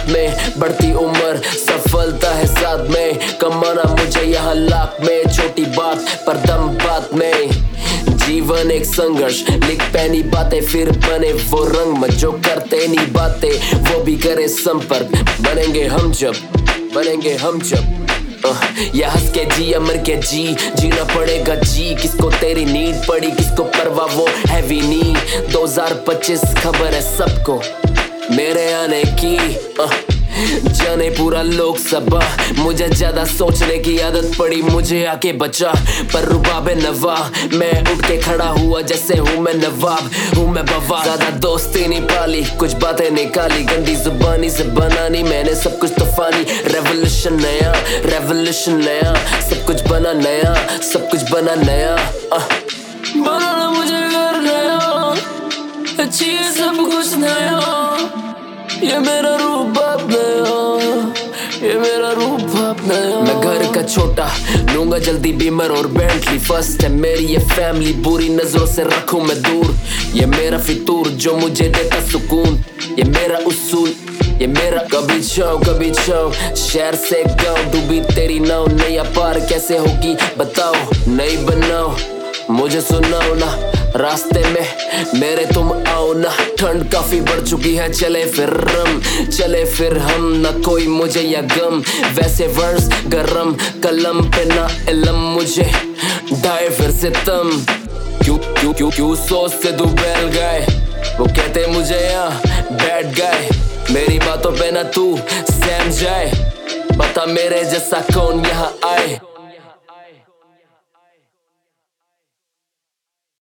हाथ में, बढ़ती उम्र सफलता है साथ में, कमाना मुझे यहाँ लाख में, छोटी बात पर दम बात में। जीवन एक संघर्ष, लिख पैनी बातें फिर बने वो रंग मत, जो करते नहीं बातें वो भी करे संपर्क। बनेंगे हम जब या हंस के जी या मर के जी, जीना पड़ेगा जी। किसको तेरी नीड पड़ी, किसको परवाह वो हैवी नी। 2025 खबर है सबको मेरे आने की, जाने पूरा लोकसभा। मुझे ज्यादा सोचने की आदत पड़ी, मुझे आके बचा पर रुबाबे नवा। मैं उठ के खड़ा हुआ जैसे हूँ मैं नवाब, हूँ मैं बवाल। ज्यादा दोस्ती नहीं पाली, कुछ बातें निकाली, गंदी जुबानी से बनानी मैंने सब कुछ तूफानी। रेवोल्यूशन नया, सब कुछ बना नया, सब कुछ बना नया। बनाना मुझे घर नया, अच्छी है सब कुछ नया। ये मेरा रूप नया, मैं घर का छोटा लूंगा जल्दी बीमर और बेंटली। फर्स्ट है मेरी ये फैमिली, बुरी नजरों से रखूं मैं दूर। ये मेरा फितूर जो मुझे देता सुकून, ये मेरा उसूल, ये मेरा कभी छाँव शहर से गाँव। डूबी तेरी नाव नैया पार कैसे होगी बताओ, नहीं बनाओ मुझे सुनाओ ना, रास्ते में मेरे तुम आओ ना। ठंड काफी बढ़ चुकी है, चले फिर हम ना कोई मुझे या गम। वैसे वर्स गरम कलम पे ना इलम, मुझे ढाए फिर से तम। क्यों सोचते तू बैल गए, वो कहते मुझे यहाँ बैठ गए। मेरी बातों पे ना तू सहम जाए, बता मेरे जैसा कौन यहाँ आए।